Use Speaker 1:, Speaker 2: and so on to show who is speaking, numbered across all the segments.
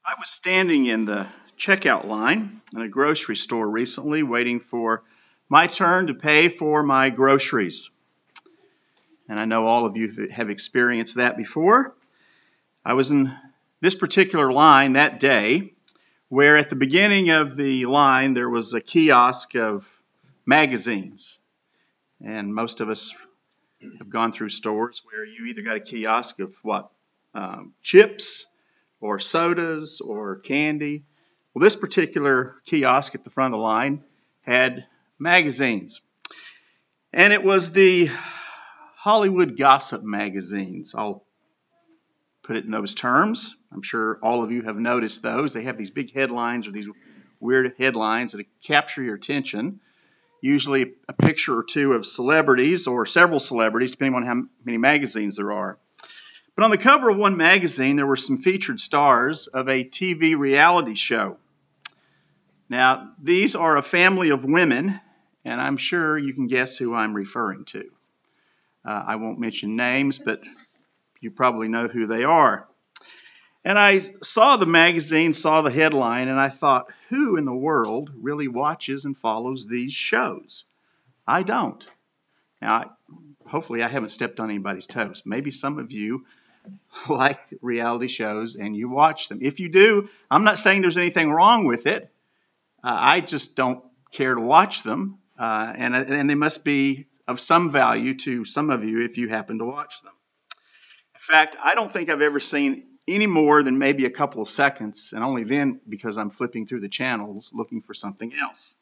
Speaker 1: I was standing in the checkout line in a grocery store recently, waiting for my turn to pay for my groceries. And I know all of you have experienced that before. I was in this particular line that day, where at the beginning of the line there was a kiosk of magazines. And most of us have gone through stores where you either got a kiosk of chips or sodas or candy. Well, this particular kiosk at the front of the line had magazines. And it was the Hollywood Gossip magazines. I'll put it in those terms. I'm sure all of you have noticed those. They have these big headlines or these weird headlines that capture your attention. Usually a picture or two of celebrities or several celebrities, depending on how many magazines there are. But on the cover of one magazine, there were some featured stars of a TV reality show. Now, these are a family of women, and I'm sure you can guess who I'm referring to. I won't mention names, but you probably know who they are. And I saw the magazine, saw the headline, and I thought, who in the world really watches and follows these shows? I don't. Now, hopefully I haven't stepped on anybody's toes. Maybe some of you like reality shows and you watch them. If you do, I'm not saying there's anything wrong with it. I just don't care to watch them, and they must be of some value to some of you if you happen to watch them. In fact, I don't think I've ever seen any more than maybe a couple of seconds, and only then because I'm flipping through the channels looking for something else.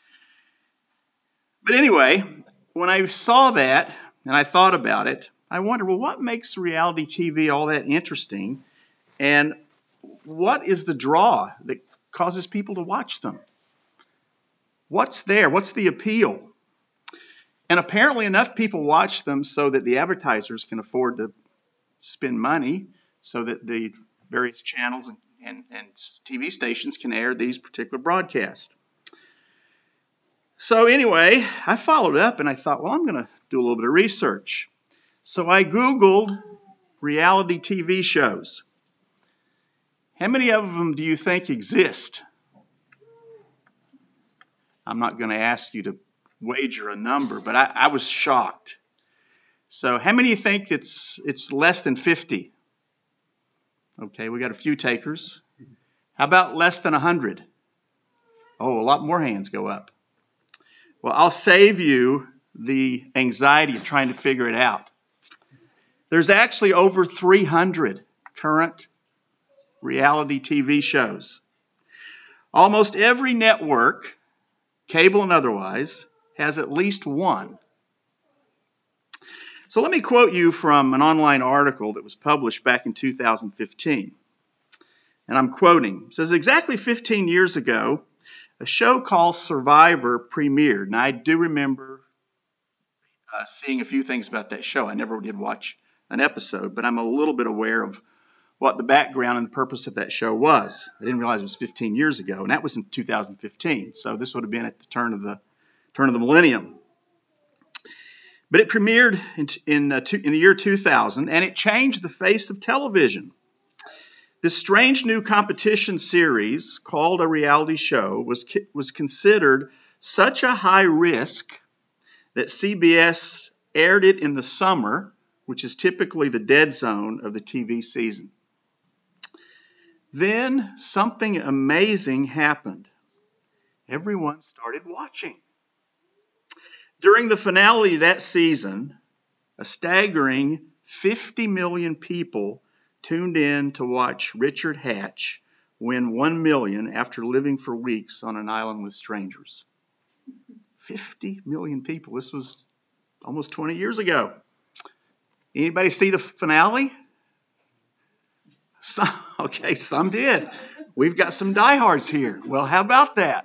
Speaker 1: But anyway, when I saw that and I thought about it, I wondered, well, what makes reality TV all that interesting? And what is the draw that causes people to watch them? What's there? What's the appeal? And apparently enough people watch them so that the advertisers can afford to spend money so that the various channels and TV stations can air these particular broadcasts. So anyway, I followed up and I thought, well, I'm going to do a little bit of research. So I Googled reality TV shows. How many of them do you think exist? I'm not going to ask you to wager a number, but I was shocked. So how many think it's less than 50? Okay, we got a few takers. How about less than 100? Oh, a lot more hands go up. Well, I'll save you the anxiety of trying to figure it out. There's actually over 300 current reality TV shows. Almost every network, cable and otherwise, has at least one. So let me quote you from an online article that was published back in 2015. And I'm quoting. It says, exactly 15 years ago, a show called Survivor premiered. And I do remember seeing a few things about that show. I never did watch an episode, but I'm a little bit aware of what the background and the purpose of that show was. I didn't realize it was 15 years ago, and that was in 2015. So this would have been at the turn of the millennium. But it premiered in the year 2000, and it changed the face of television. This strange new competition series called a reality show was considered such a high risk that CBS aired it in the summer, which is typically the dead zone of the TV season. Then something amazing happened. Everyone started watching. During the finale of that season, a staggering 50 million people tuned in to watch Richard Hatch win $1 million after living for weeks on an island with strangers. 50 million people. This was almost 20 years ago. Anybody see the finale? Some did. We've got some diehards here. Well, how about that?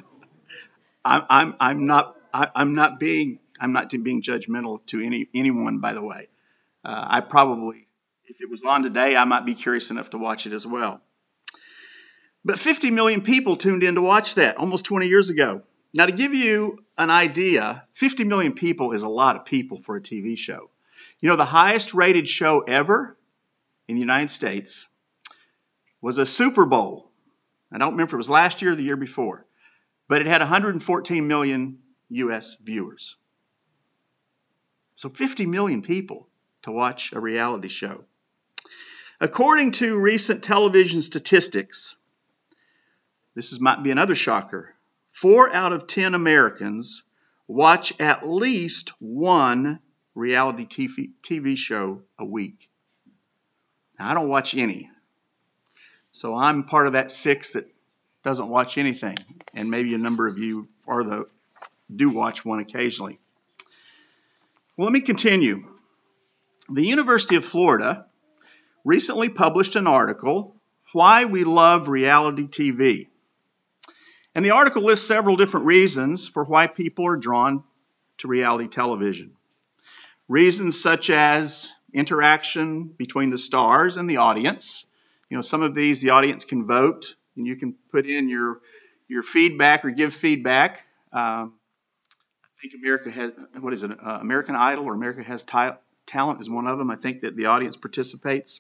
Speaker 1: I'm not being judgmental to anyone, by the way. I probably, if it was on today, I might be curious enough to watch it as well. But 50 million people tuned in to watch that almost 20 years ago. Now, to give you an idea, 50 million people is a lot of people for a TV show. You know, the highest rated show ever in the United States was a Super Bowl. I don't remember if it was last year or the year before, but it had 114 million U.S. viewers. So 50 million people to watch a reality show. According to recent television statistics, this might be another shocker, 4 out of 10 Americans watch at least one reality TV show a week. Now, I don't watch any, so I'm part of that 6 that doesn't watch anything, and maybe a number of you do watch one occasionally. Well, let me continue. The University of Florida recently published an article, Why We Love Reality TV. And the article lists several different reasons for why people are drawn to reality television. Reasons such as interaction between the stars and the audience. You know, some of these the audience can vote, and you can put in your feedback or give feedback. I think America has, American Idol or America Has Talent is one of them. I think that the audience participates.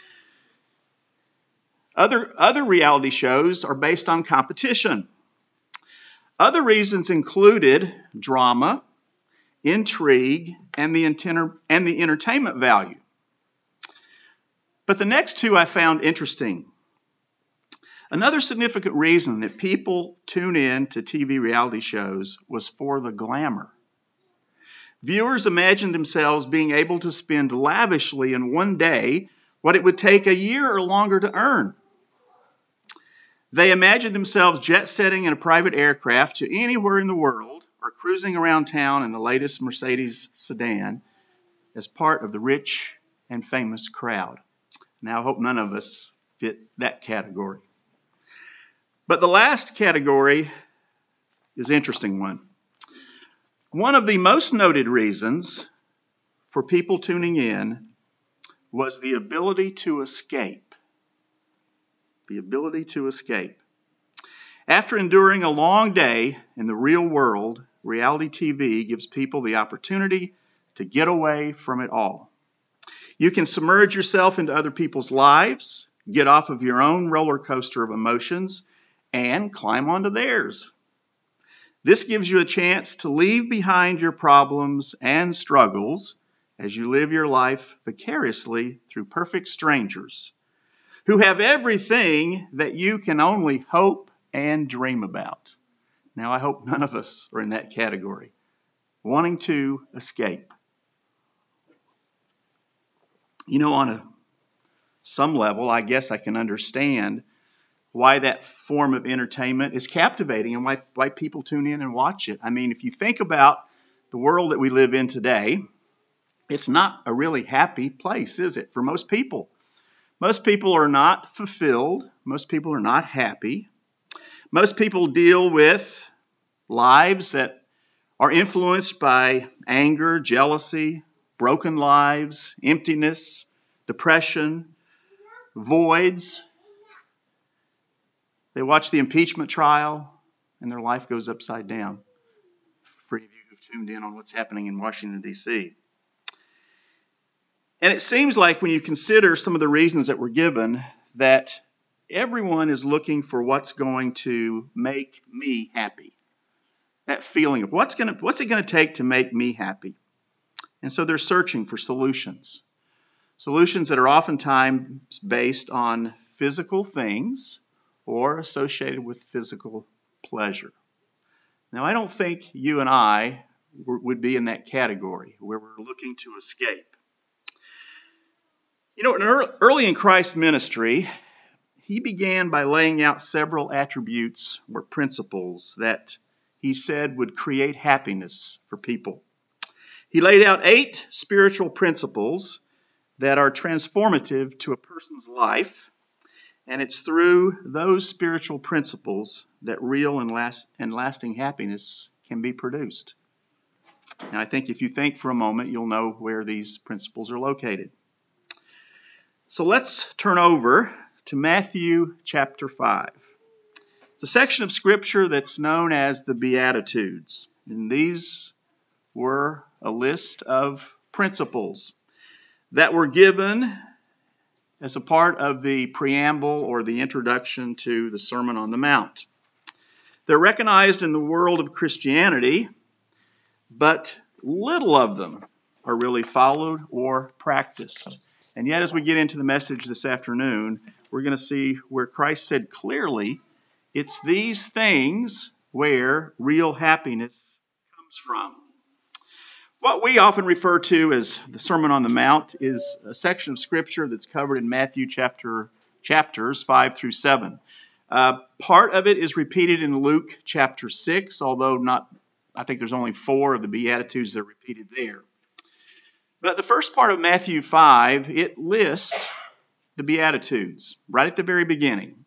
Speaker 1: Other reality shows are based on competition. Other reasons included drama, intrigue, and the entertainment value. But the next 2 I found interesting. Another significant reason that people tune in to TV reality shows was for the glamour. Viewers imagined themselves being able to spend lavishly in one day what it would take a year or longer to earn. They imagined themselves jet-setting in a private aircraft to anywhere in the world or cruising around town in the latest Mercedes sedan as part of the rich and famous crowd. Now, I hope none of us fit that category. But the last category is an interesting one. One of the most noted reasons for people tuning in was the ability to escape. The ability to escape. After enduring a long day in the real world, reality TV gives people the opportunity to get away from it all. You can submerge yourself into other people's lives, get off of your own roller coaster of emotions, and climb onto theirs. This gives you a chance to leave behind your problems and struggles as you live your life vicariously through perfect strangers who have everything that you can only hope and dream about. Now, I hope none of us are in that category, wanting to escape. You know, on some level, I guess I can understand why that form of entertainment is captivating and why people tune in and watch it. I mean, if you think about the world that we live in today, it's not a really happy place, is it, for most people? Most people are not fulfilled. Most people are not happy. Most people deal with lives that are influenced by anger, jealousy, broken lives, emptiness, depression, voids. They watch the impeachment trial and their life goes upside down. For any of you who've tuned in on what's happening in Washington, D.C. And it seems like when you consider some of the reasons that were given, that everyone is looking for what's going to make me happy. That feeling of what's it going to take to make me happy? And so they're searching for solutions. Solutions that are oftentimes based on physical things or associated with physical pleasure. Now, I don't think you and I would be in that category where we're looking to escape. You know, early in Christ's ministry, he began by laying out several attributes or principles that he said would create happiness for people. He laid out 8 spiritual principles that are transformative to a person's life, and it's through those spiritual principles that real and lasting happiness can be produced. And I think if you think for a moment, you'll know where these principles are located. So let's turn over to Matthew chapter 5. It's a section of Scripture that's known as the Beatitudes. And these were a list of principles that were given as a part of the preamble or the introduction to the Sermon on the Mount. They're recognized in the world of Christianity, but little of them are really followed or practiced. And yet, as we get into the message this afternoon, we're going to see where Christ said clearly, it's these things where real happiness comes from. What we often refer to as the Sermon on the Mount is a section of Scripture that's covered in Matthew chapters 5 through 7. Part of it is repeated in Luke chapter 6, although I think there's only 4 of the Beatitudes that are repeated there. But the first part of Matthew 5, it lists the Beatitudes right at the very beginning.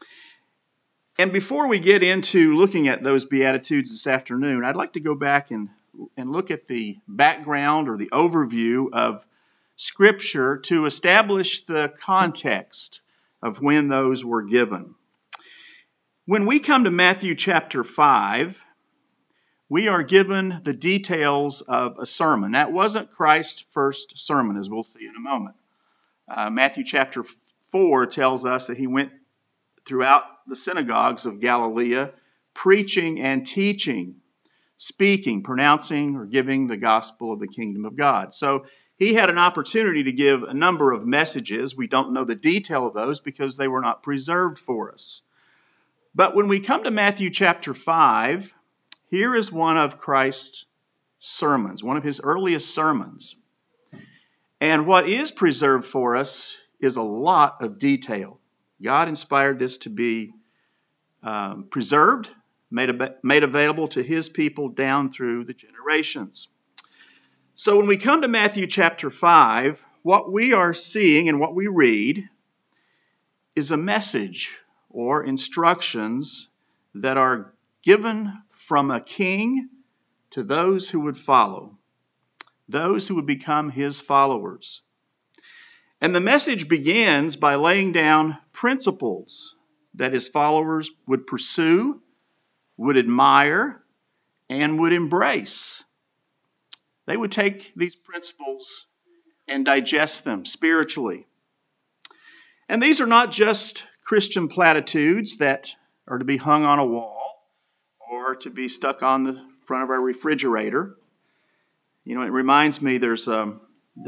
Speaker 1: And before we get into looking at those Beatitudes this afternoon, I'd like to go back and look at the background or the overview of Scripture to establish the context of when those were given. When we come to Matthew chapter 5, we are given the details of a sermon. That wasn't Christ's first sermon, as we'll see in a moment. Matthew chapter 4 tells us that he went throughout the synagogues of Galilee, preaching and teaching, speaking, pronouncing, or giving the gospel of the kingdom of God. So he had an opportunity to give a number of messages. We don't know the detail of those because they were not preserved for us. But when we come to Matthew chapter 5, here is one of Christ's sermons, one of his earliest sermons. And what is preserved for us is a lot of detail. God inspired this to be preserved, made available to his people down through the generations. So when we come to Matthew chapter 5, what we are seeing and what we read is a message or instructions that are given from a king to those who would follow, those who would become his followers. And the message begins by laying down principles that his followers would pursue, would admire, and would embrace. They would take these principles and digest them spiritually. And these are not just Christian platitudes that are to be hung on a wall or to be stuck on the front of our refrigerator. You know, it reminds me there's a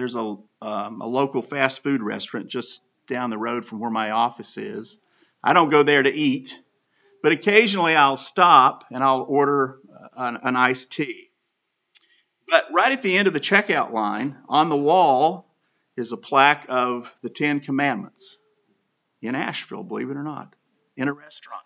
Speaker 1: local fast food restaurant just down the road from where my office is. I don't go there to eat, but occasionally I'll stop and I'll order an iced tea. But right at the end of the checkout line, on the wall is a plaque of the 10 Commandments in Asheville, believe it or not, in a restaurant.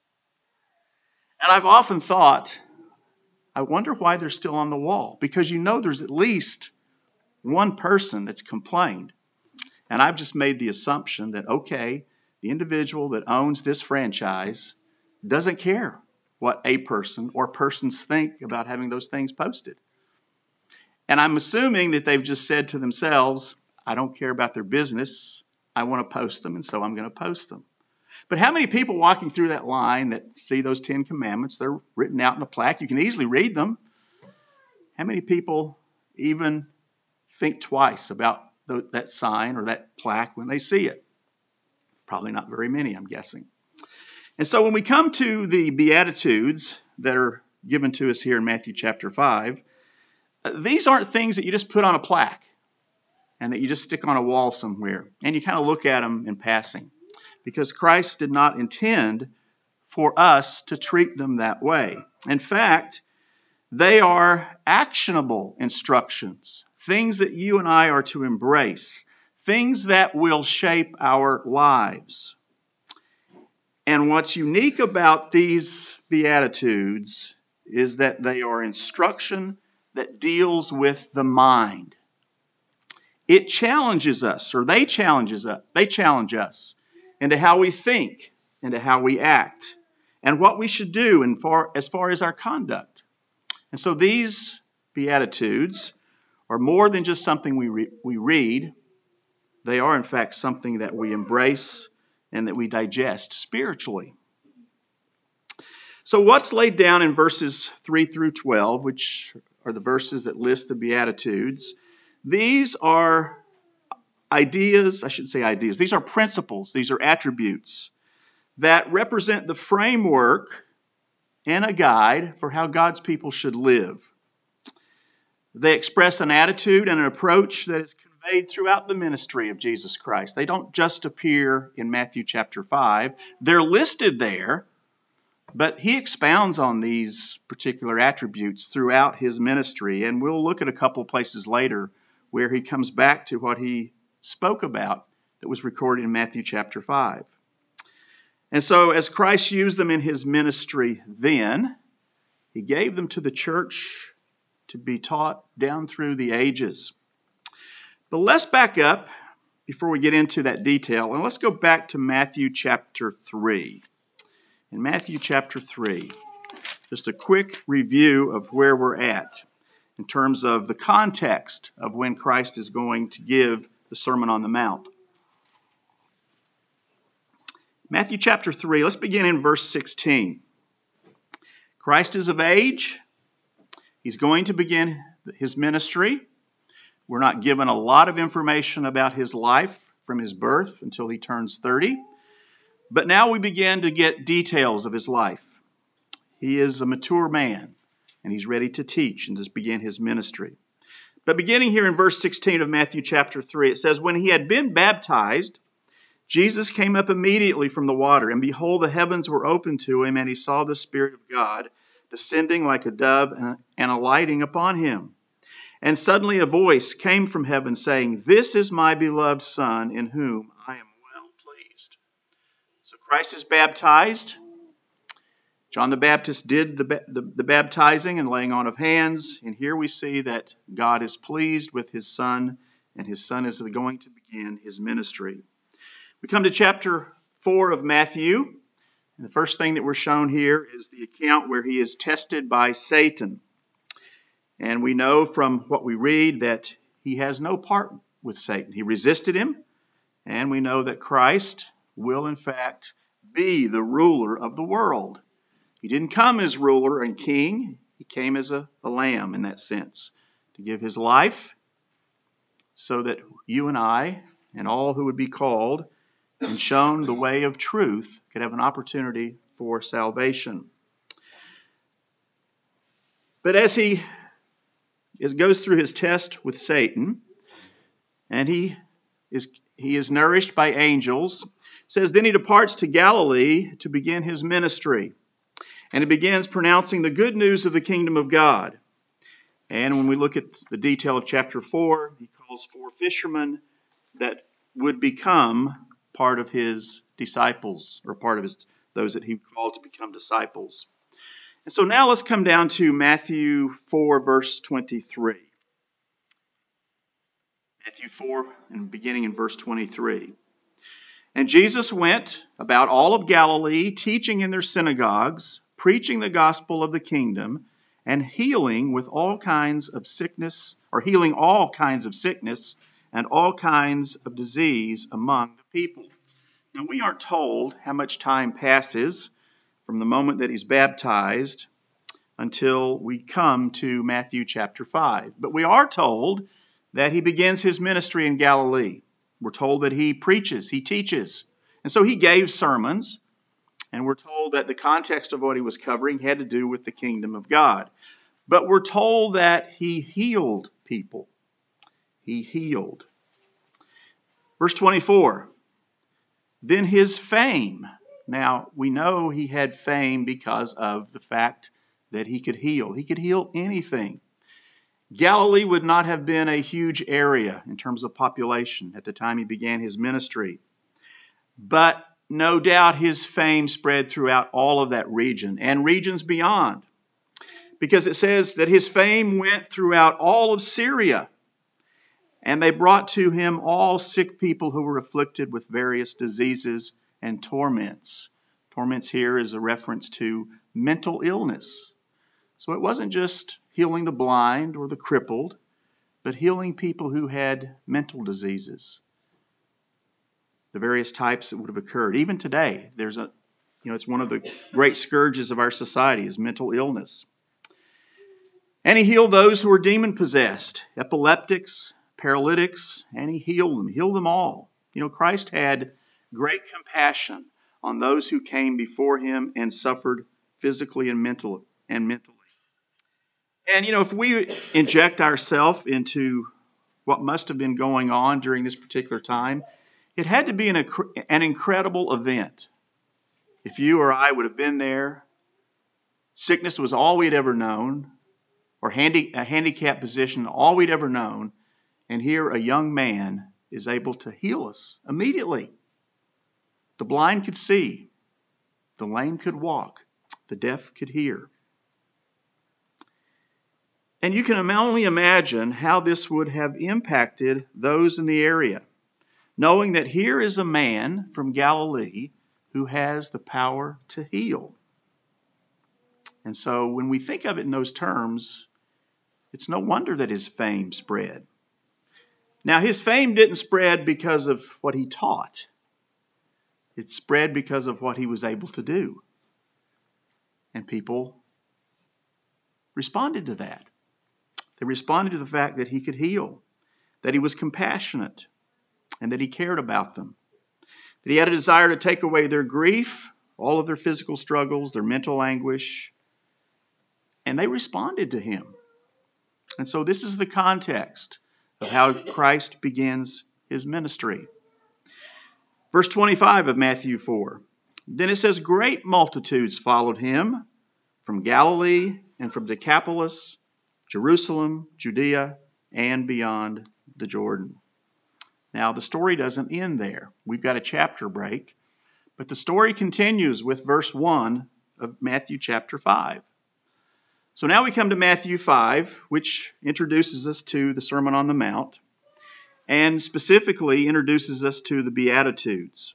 Speaker 1: And I've often thought, I wonder why they're still on the wall. Because you know there's at least one person that's complained. And I've just made the assumption that, okay, the individual that owns this franchise doesn't care what a person or persons think about having those things posted. And I'm assuming that they've just said to themselves, I don't care about their business. I want to post them, and so I'm going to post them. But how many people walking through that line that see those 10 Commandments, they're written out in a plaque, you can easily read them. How many people even think twice about that sign or that plaque when they see it? Probably not very many, I'm guessing. And so when we come to the Beatitudes that are given to us here in Matthew chapter 5, these aren't things that you just put on a plaque and that you just stick on a wall somewhere and you kind of look at them in passing. Because Christ did not intend for us to treat them that way. In fact, they are actionable instructions, things that you and I are to embrace, things that will shape our lives. And what's unique about these Beatitudes is that they are instruction that deals with the mind. It challenges us, or they challenge us into how we think, into how we act, and what we should do as far as our conduct. And so these Beatitudes are more than just something we read. They are, in fact, something that we embrace and that we digest spiritually. So what's laid down in verses 3 through 12, which are the verses that list the Beatitudes, these are ideas, I shouldn't say ideas, these are principles, these are attributes that represent the framework and a guide for how God's people should live. They express an attitude and an approach that is conveyed throughout the ministry of Jesus Christ. They don't just appear in Matthew chapter 5. They're listed there, but he expounds on these particular attributes throughout his ministry, and we'll look at a couple places later where he comes back to what he spoke about that was recorded in Matthew chapter 5. And so as Christ used them in his ministry then, he gave them to the church to be taught down through the ages. But let's back up before we get into that detail, and let's go back to Matthew chapter 3. In Matthew chapter 3, just a quick review of where we're at in terms of the context of when Christ is going to give the Sermon on the Mount. Matthew chapter 3, let's begin in verse 16. Christ is of age. He's going to begin his ministry. We're not given a lot of information about his life from his birth until he turns 30. But now we begin to get details of his life. He is a mature man, and he's ready to teach and to begin his ministry. But beginning here in verse 16 of Matthew chapter 3, it says, "When he had been baptized, Jesus came up immediately from the water, and behold, the heavens were opened to him, and he saw the Spirit of God descending like a dove and alighting upon him. And suddenly a voice came from heaven saying, 'This is my beloved Son, in whom I am well pleased.'" So Christ is baptized. John the Baptist did the baptizing and laying on of hands. And here we see that God is pleased with his Son, and his Son is going to begin his ministry. We come to chapter 4 of Matthew. And the first thing that we're shown here is the account where he is tested by Satan. And we know from what we read that he has no part with Satan. He resisted him. And we know that Christ will in fact be the ruler of the world. He didn't come as ruler and king. He came as a lamb in that sense, to give his life so that you and I and all who would be called and shown the way of truth could have an opportunity for salvation. But as he goes through his test with Satan, and he is nourished by angels, it says, then he departs to Galilee to begin his ministry. And he begins pronouncing the good news of the kingdom of God. And when we look at the detail of chapter 4, he calls 4 fishermen that would become part of his disciples, or part of those that he called to become disciples. And so now let's come down to Matthew 4, verse 23. Matthew 4, and beginning in verse 23. "And Jesus went about all of Galilee, teaching in their synagogues, preaching the gospel of the kingdom, and healing all kinds of sickness and all kinds of disease among the people." Now, we aren't told how much time passes from the moment that he's baptized until we come to Matthew chapter 5. But we are told that he begins his ministry in Galilee. We're told that he preaches, he teaches. And so he gave sermons, and we're told that the context of what he was covering had to do with the kingdom of God. But we're told that he healed people. He healed. Verse 24. "Then his fame." Now, we know he had fame because of the fact that he could heal. He could heal anything. Galilee would not have been a huge area in terms of population at the time he began his ministry. But no doubt his fame spread throughout all of that region and regions beyond. Because it says that his fame went throughout all of Syria. And they brought to him all sick people who were afflicted with various diseases and torments. Torments here is a reference to mental illness. So it wasn't just healing the blind or the crippled, but healing people who had mental diseases. The various types that would have occurred. Even today, it's one of the great scourges of our society is mental illness. And he healed those who were demon-possessed, epileptics, paralytics, and he healed them all. You know, Christ had great compassion on those who came before him and suffered physically and mentally. And, you know, if we inject ourselves into what must have been going on during this particular time, it had to be an incredible event. If you or I would have been there, sickness was all we'd ever known, or a handicapped position, all we'd ever known, and here a young man is able to heal us immediately. The blind could see, the lame could walk, the deaf could hear. And you can only imagine how this would have impacted those in the area, knowing that here is a man from Galilee who has the power to heal. And so when we think of it in those terms, it's no wonder that his fame spread. Now, his fame didn't spread because of what he taught. It spread because of what he was able to do. And people responded to that. They responded to the fact that he could heal, that he was compassionate, and that he cared about them, that he had a desire to take away their grief, all of their physical struggles, their mental anguish, and they responded to him. And so this is the context of how Christ begins his ministry. Verse 25 of Matthew 4. Then it says, great multitudes followed him from Galilee and from Decapolis, Jerusalem, Judea, and beyond the Jordan. Now, the story doesn't end there. We've got a chapter break, but the story continues with verse 1 of Matthew chapter 5. So now we come to Matthew 5, which introduces us to the Sermon on the Mount, and specifically introduces us to the Beatitudes.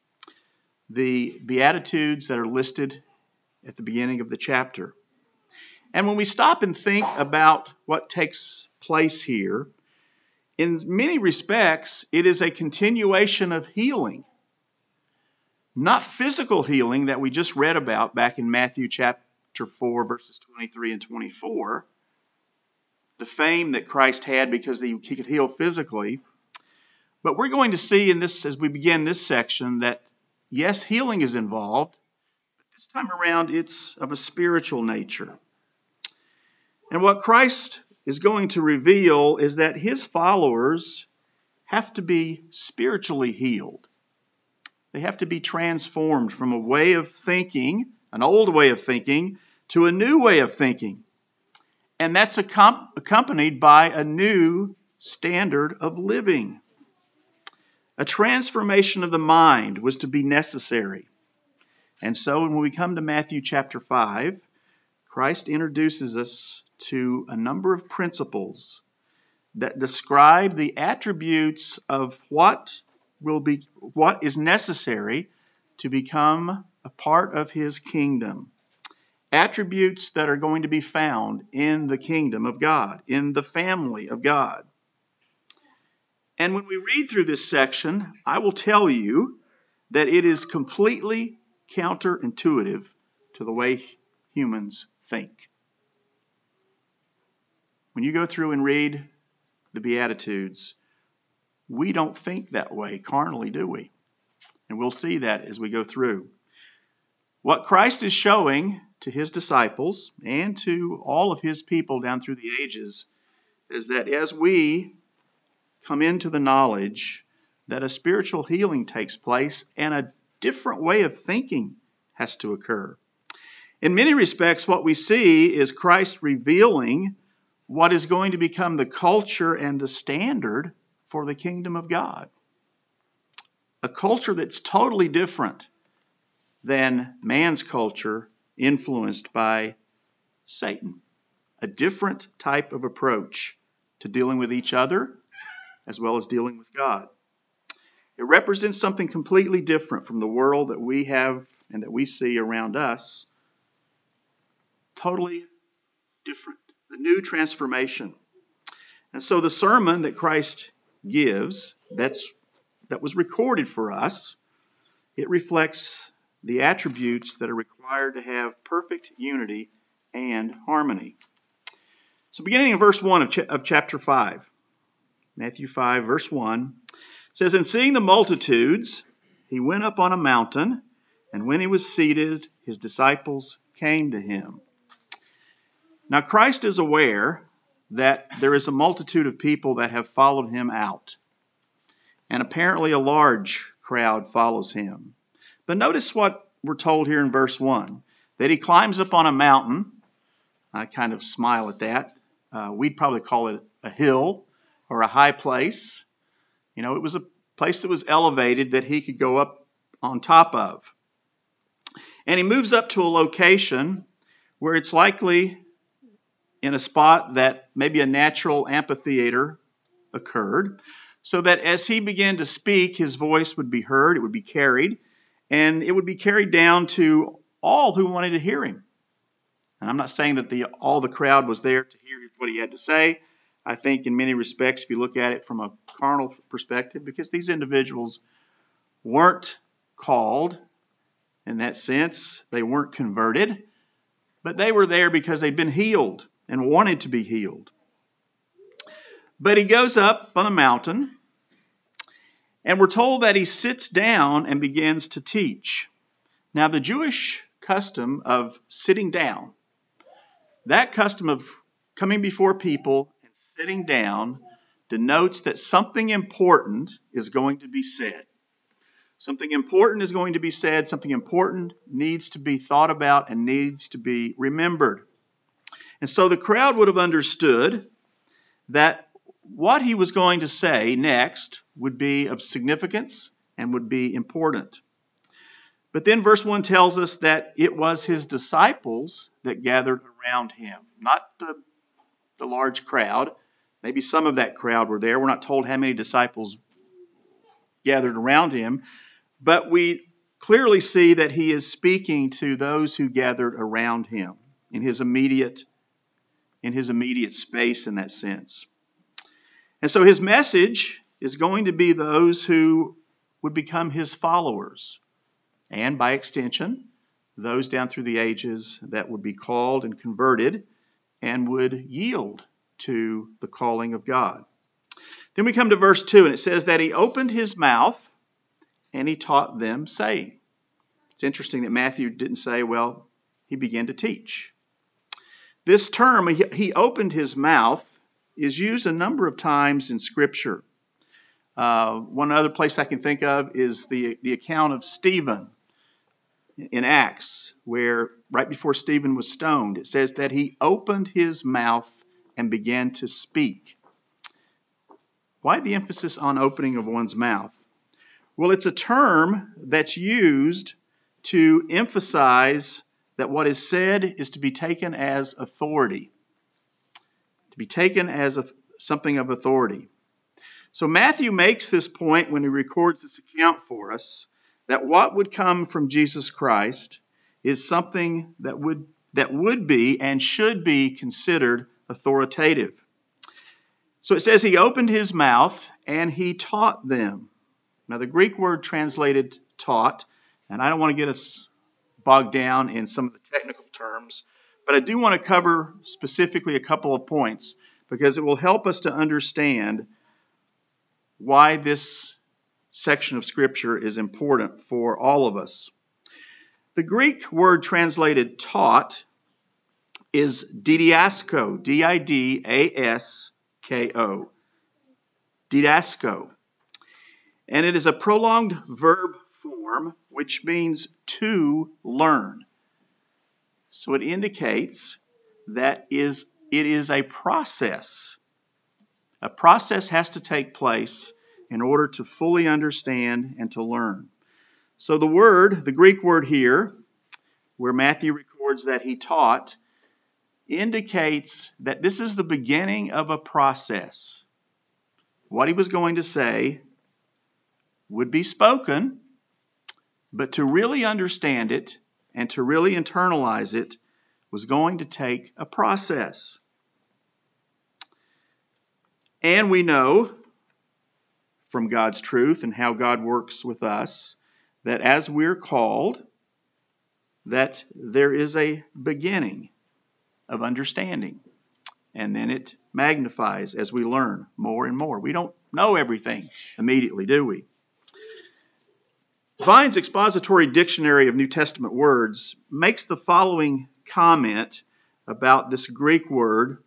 Speaker 1: The Beatitudes that are listed at the beginning of the chapter. And when we stop and think about what takes place here, in many respects, it is a continuation of healing. Not physical healing that we just read about back in Matthew chapter 4, verses 23 and 24. The fame that Christ had because he could heal physically. But we're going to see in this, as we begin this section, that yes, healing is involved, but this time around it's of a spiritual nature. And what Christ is going to reveal is that his followers have to be spiritually healed. They have to be transformed from a way of thinking, an old way of thinking, to a new way of thinking. And that's accompanied by a new standard of living. A transformation of the mind was to be necessary. And so when we come to Matthew chapter 5, Christ introduces us to a number of principles that describe the attributes of what is necessary to become a part of his kingdom. Attributes that are going to be found in the kingdom of God, in the family of God. And when we read through this section, I will tell you that it is completely counterintuitive to the way humans think. When you go through and read the Beatitudes, we don't think that way carnally, do we? And we'll see that as we go through. What Christ is showing to his disciples and to all of his people down through the ages is that as we come into the knowledge that a spiritual healing takes place and a different way of thinking has to occur. In many respects, what we see is Christ revealing what is going to become the culture and the standard for the kingdom of God. A culture that's totally different than man's culture influenced by Satan. A different type of approach to dealing with each other as well as dealing with God. It represents something completely different from the world that we have and that we see around us. Totally different. A new transformation. And so the sermon that Christ gives, that was recorded for us, it reflects the attributes that are required to have perfect unity and harmony. So beginning in verse 1 of chapter 5, Matthew 5, verse 1. It says, "And seeing the multitudes, he went up on a mountain, and when he was seated, his disciples came to him." Now Christ is aware that there is a multitude of people that have followed him out. And apparently a large crowd follows him. But notice what we're told here in verse 1, that he climbs up on a mountain. I kind of smile at that. We'd probably call it a hill or a high place. You know, it was a place that was elevated that he could go up on top of. And he moves up to a location where it's likely in a spot that maybe a natural amphitheater occurred, so that as he began to speak, his voice would be heard, it would be carried, and it would be carried down to all who wanted to hear him. And I'm not saying that all the crowd was there to hear what he had to say. I think in many respects, if you look at it from a carnal perspective, because these individuals weren't called in that sense, they weren't converted, but they were there because they'd been healed and wanted to be healed. But he goes up on the mountain, and we're told that he sits down and begins to teach. Now, the Jewish custom of sitting down, that custom of coming before people and sitting down, denotes that something important is going to be said. Something important is going to be said. Something important needs to be thought about and needs to be remembered. And so the crowd would have understood that what he was going to say next would be of significance and would be important. But then verse 1 tells us that it was his disciples that gathered around him, not the large crowd. Maybe some of that crowd were there. We're not told how many disciples gathered around him, but we clearly see that he is speaking to those who gathered around him in his immediate space in that sense. And so his message is going to be those who would become his followers, and by extension, those down through the ages that would be called and converted and would yield to the calling of God. Then we come to verse 2, and it says that he opened his mouth and he taught them, saying. It's interesting that Matthew didn't say, well, he began to teach. This term, he opened his mouth, is used a number of times in Scripture. One other place I can think of is the account of Stephen in Acts, where right before Stephen was stoned, it says that he opened his mouth and began to speak. Why the emphasis on opening of one's mouth? Well, it's a term that's used to emphasize that what is said is to be taken as authority, to be taken as something of authority. So Matthew makes this point when he records this account for us, that what would come from Jesus Christ is something that would be and should be considered authoritative. So it says he opened his mouth and he taught them. Now the Greek word translated taught, and I don't want to get us bogged down in some of the technical terms, but I do want to cover specifically a couple of points because it will help us to understand why this section of Scripture is important for all of us. The Greek word translated taught is didasko, D-I-D-A-S-K-O, didasko. And it is a prolonged verb form, which means to learn. So it indicates that it is a process. A process has to take place in order to fully understand and to learn. So the Greek word here, where Matthew records that he taught, indicates that this is the beginning of a process. What he was going to say would be spoken, but to really understand it and to really internalize it was going to take a process. And we know from God's truth and how God works with us that as we're called, that there is a beginning of understanding, and then it magnifies as we learn more and more. We don't know everything immediately, do we? Vine's Expository Dictionary of New Testament Words makes the following comment about this Greek word,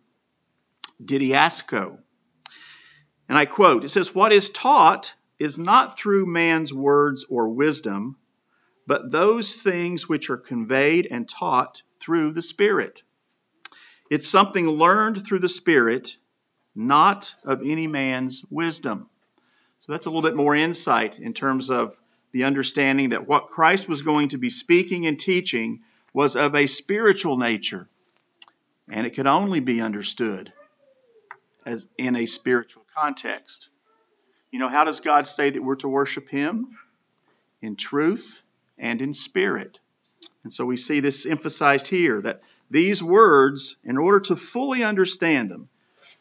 Speaker 1: didasko. And I quote, it says, "What is taught is not through man's words or wisdom, but those things which are conveyed and taught through the Spirit. It's something learned through the Spirit, not of any man's wisdom." So that's a little bit more insight in terms of the understanding that what Christ was going to be speaking and teaching was of a spiritual nature, and it could only be understood as in a spiritual context. You know, how does God say that we're to worship Him? In truth and in spirit. And so we see this emphasized here, that these words, in order to fully understand them,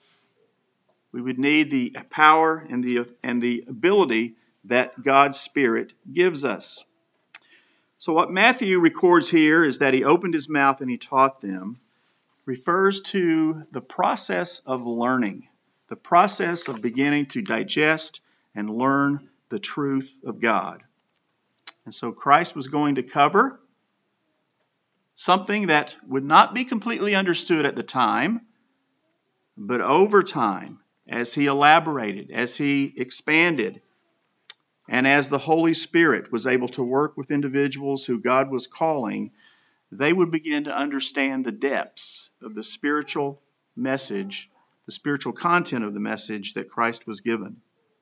Speaker 1: we would need the power and the ability that God's Spirit gives us. So what Matthew records here is that he opened his mouth and he taught them, refers to the process of learning, the process of beginning to digest and learn the truth of God. And so Christ was going to cover something that would not be completely understood at the time, but over time, as he elaborated, as he expanded, and as the Holy Spirit was able to work with individuals who God was calling, they would begin to understand the depths of the spiritual message, the spiritual content of the message that Christ was given.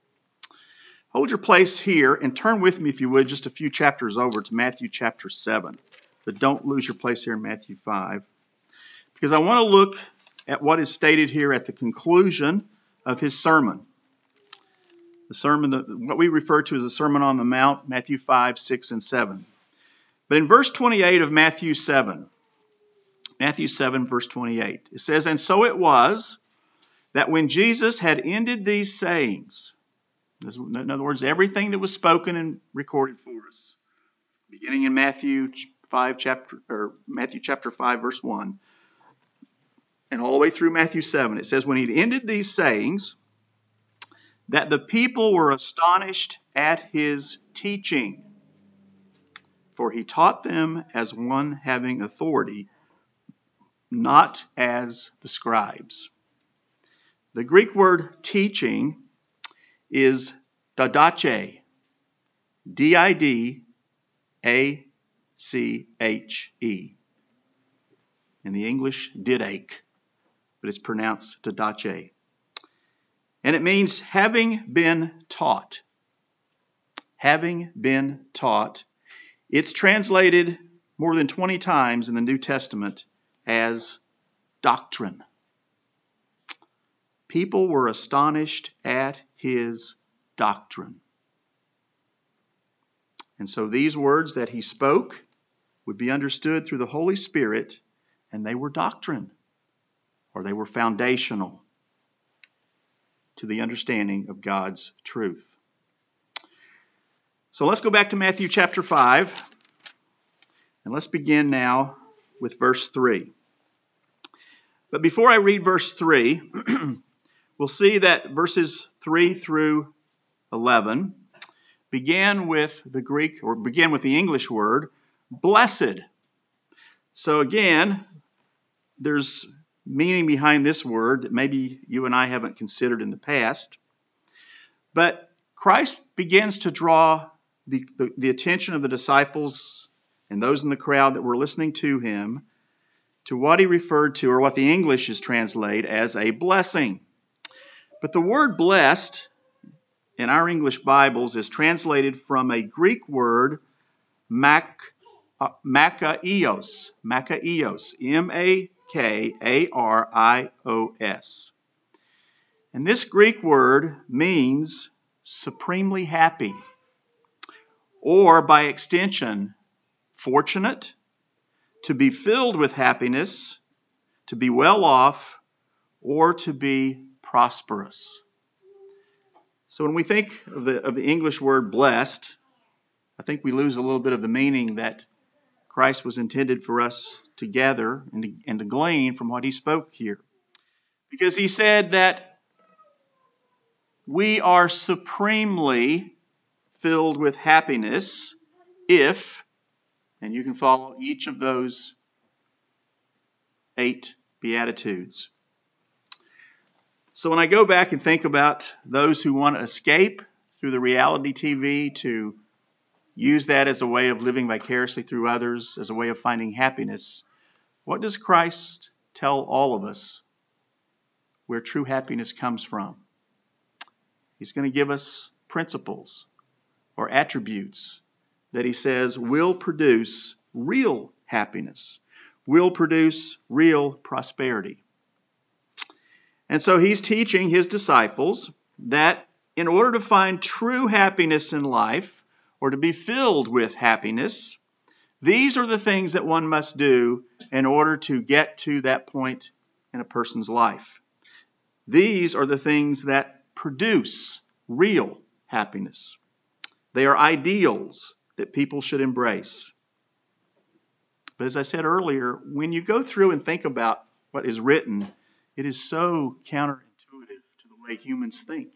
Speaker 1: Hold your place here and turn with me, if you would, just a few chapters over to Matthew chapter 7. But don't lose your place here in Matthew 5. Because I want to look at what is stated here at the conclusion of his sermon. The sermon, what we refer to as the Sermon on the Mount, Matthew 5, 6, and 7. But in verse 28 of Matthew 7, verse 28, it says, "And so it was that when Jesus had ended these sayings," in other words, everything that was spoken and recorded for us, beginning in Matthew chapter 5, verse 1, and all the way through Matthew 7, it says, "When he'd ended these sayings, that the people were astonished at his teaching. For he taught them as one having authority, not as the scribes." The Greek word teaching is didache, D-I-D-A-C-H-E. In the English, didache, but it's pronounced didache. And it means having been taught. Having been taught. It's translated more than 20 times in the New Testament as doctrine. People were astonished at his doctrine. And so these words that he spoke would be understood through the Holy Spirit, and they were doctrine, or they were foundational to the understanding of God's truth. So let's go back to Matthew chapter 5, and let's begin now with verse 3. But before I read verse 3, we'll see that verses 3 through 11 begin with the English word, blessed. So again, there's meaning behind this word that maybe you and I haven't considered in the past. But Christ begins to draw the attention of the disciples and those in the crowd that were listening to him to what he referred to, or what the English is translated as, a blessing. But the word blessed in our English Bibles is translated from a Greek word, makarios, M-A-K-A-R-I-O-S. And this Greek word means supremely happy, or by extension, fortunate, to be filled with happiness, to be well off, or to be prosperous. So when we think of the English word blessed, I think we lose a little bit of the meaning that Christ was intended for us to gather and to glean from what he spoke here. Because he said that we are supremely filled with happiness if, and you can follow each of those 8 Beatitudes. So when I go back and think about those who want to escape through the reality TV to use that as a way of living vicariously through others, as a way of finding happiness, what does Christ tell all of us where true happiness comes from? He's going to give us principles or attributes that he says will produce real happiness, will produce real prosperity. And so he's teaching his disciples that in order to find true happiness in life, or to be filled with happiness, these are the things that one must do in order to get to that point in a person's life. These are the things that produce real happiness. They are ideals that people should embrace. But as I said earlier, when you go through and think about what is written, it is so counterintuitive to the way humans think.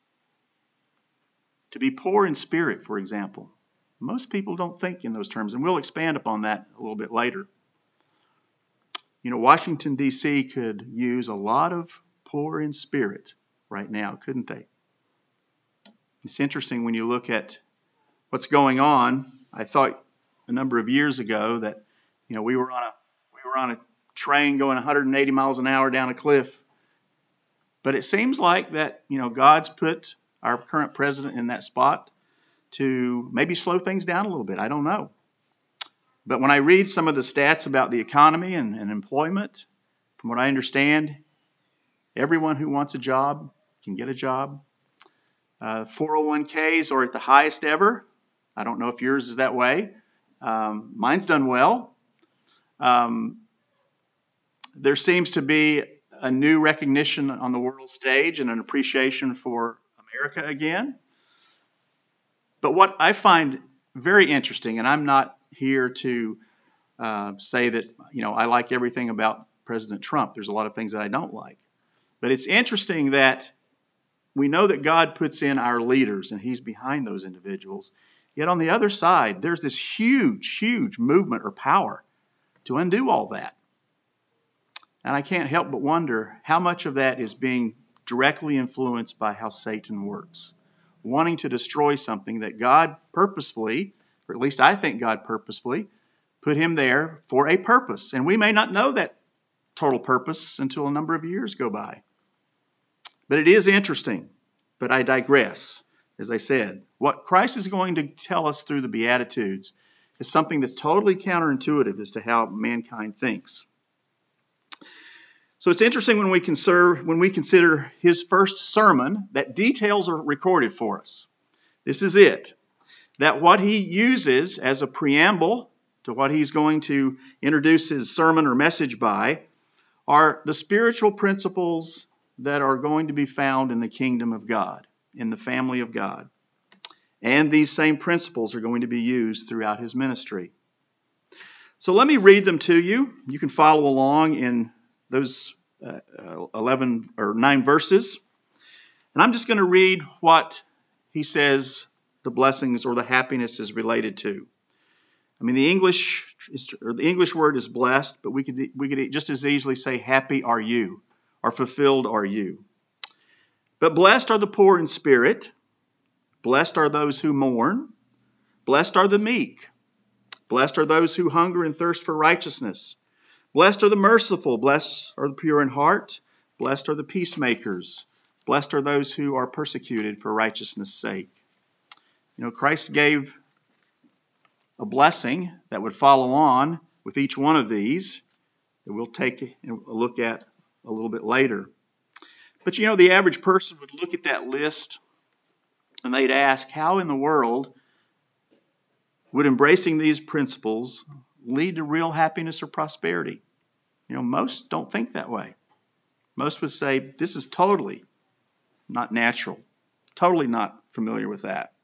Speaker 1: To be poor in spirit, for example. Most people don't think in those terms, and we'll expand upon that a little bit later. You know, Washington, D.C. could use a lot of poor in spirit right now, couldn't they? It's interesting when you look at what's going on. I thought a number of years ago that, you know, we were on a train going 180 miles an hour down a cliff. But it seems like that, you know, God's put our current president in that spot to maybe slow things down a little bit. I don't know. But when I read some of the stats about the economy and employment, from what I understand, everyone who wants a job can get a job. 401ks are at the highest ever. I don't know if yours is that way. Mine's done well. There seems to be a new recognition on the world stage and an appreciation for America again. But what I find very interesting, and I'm not here to say that, you know, I like everything about President Trump. There's a lot of things that I don't like. But it's interesting that we know that God puts in our leaders and he's behind those individuals. Yet on the other side, there's this huge, huge movement or power to undo all that. And I can't help but wonder how much of that is being directly influenced by how Satan works, wanting to destroy something that God purposefully, or at least I think God purposefully, put him there for a purpose. And we may not know that total purpose until a number of years go by. But it is interesting, but I digress. As I said, what Christ is going to tell us through the Beatitudes is something that's totally counterintuitive as to how mankind thinks. So it's interesting when we consider his first sermon that details are recorded for us. This is it. That what he uses as a preamble to what he's going to introduce his sermon or message by are the spiritual principles that are going to be found in the kingdom of God, in the family of God. And these same principles are going to be used throughout his ministry. So let me read them to you. You can follow along in those 11 or 9 verses. And I'm just going to read what he says the blessings or the happiness is related to. I mean, the English word is blessed, but we could just as easily say happy are you or fulfilled are you. But blessed are the poor in spirit. Blessed are those who mourn. Blessed are the meek. Blessed are those who hunger and thirst for righteousness. Blessed are the merciful. Blessed are the pure in heart. Blessed are the peacemakers. Blessed are those who are persecuted for righteousness' sake. You know, Christ gave a blessing that would follow on with each one of these that we'll take a look at a little bit later. But you know, the average person would look at that list and they'd ask, how in the world would embracing these principles lead to real happiness or prosperity? You know, most don't think that way. Most would say, this is totally not natural, totally not familiar with that.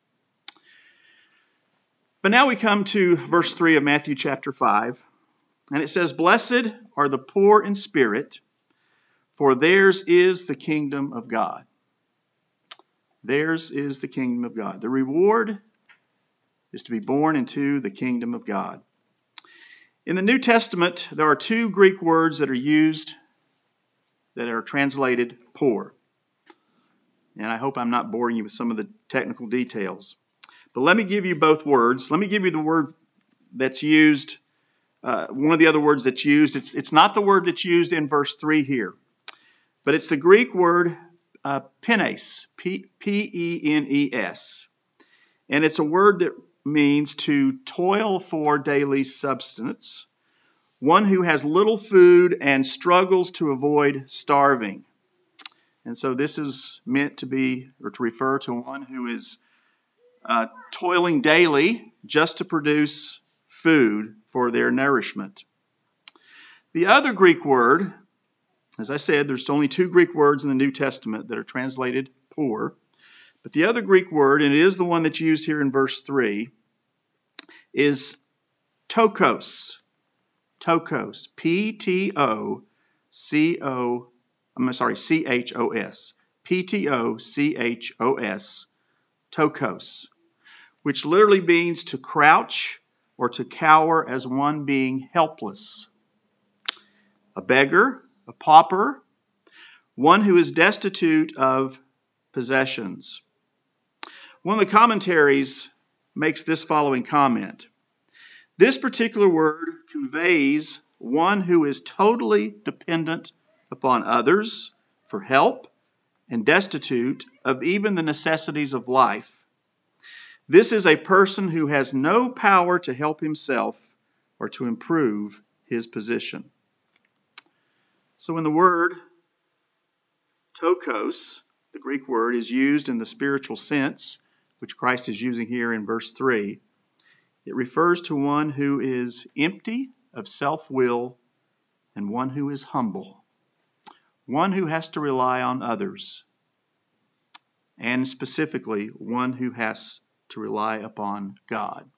Speaker 1: But now we come to verse 3 of Matthew chapter 5, and it says, blessed are the poor in spirit, for theirs is the kingdom of God. Theirs is the kingdom of God. The reward is to be born into the kingdom of God. In the New Testament, there are two Greek words that are used that are translated poor. And I hope I'm not boring you with some of the technical details. But let me give you both words. Let me give you the word that's used, one of the other words that's used. It's not the word that's used in verse 3 here, but it's the Greek word penes, P-E-N-E-S. And it's a word that means to toil for daily subsistence, one who has little food and struggles to avoid starving. And so this is meant to be, or to refer to one who is toiling daily just to produce food for their nourishment. The other Greek word, as I said, there's only two Greek words in the New Testament that are translated poor. But the other Greek word, and it is the one that's used here in verse 3, is tokos. Tokos. C-H-O-S. P-T-O-C-H-O-S. Tokos. Which literally means to crouch or to cower as one being helpless. A beggar, a pauper, one who is destitute of possessions. One of the commentaries makes this following comment. This particular word conveys one who is totally dependent upon others for help and destitute of even the necessities of life. This is a person who has no power to help himself or to improve his position. So when the word tokos, the Greek word, is used in the spiritual sense, which Christ is using here in verse 3, it refers to one who is empty of self-will and one who is humble, one who has to rely on others, and specifically one who has to rely upon God.